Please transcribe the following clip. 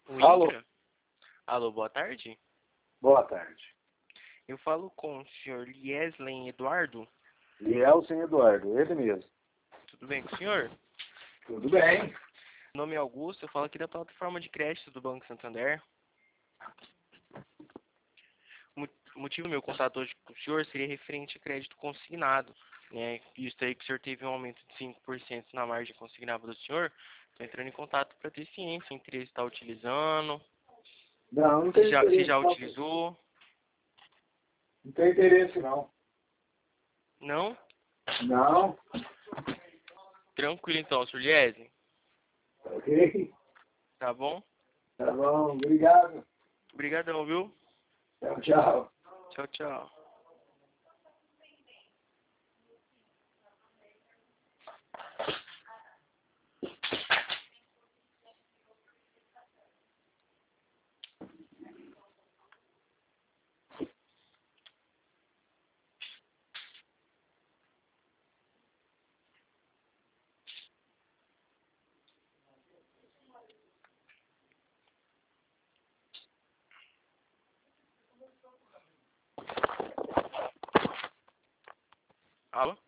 O Alô, Intra? Alô, boa tarde. boa tarde. Eu falo com o senhor Lieslen Eduardo. Lielsen Eduardo, ele mesmo. Tudo bem com o senhor? Tudo bem? Meu nome é Augusto, eu falo aqui da plataforma de crédito do Banco Santander. O motivo do meu contato hoje com o senhor seria referente a crédito consignado, né? Visto aí que o senhor teve um aumento de 5% na margem consignável do senhor. Estou entrando em contato para ter ciência em que está utilizando, Não, não se tem já, se interesse já não. utilizou. Não tem interesse não. Não? Não? Tranquilo então, senhor Lieslen. Ok. Tá bom? Tá bom, obrigado. Obrigadão, viu? Tchau, tchau. Tchau, tchau. Alô?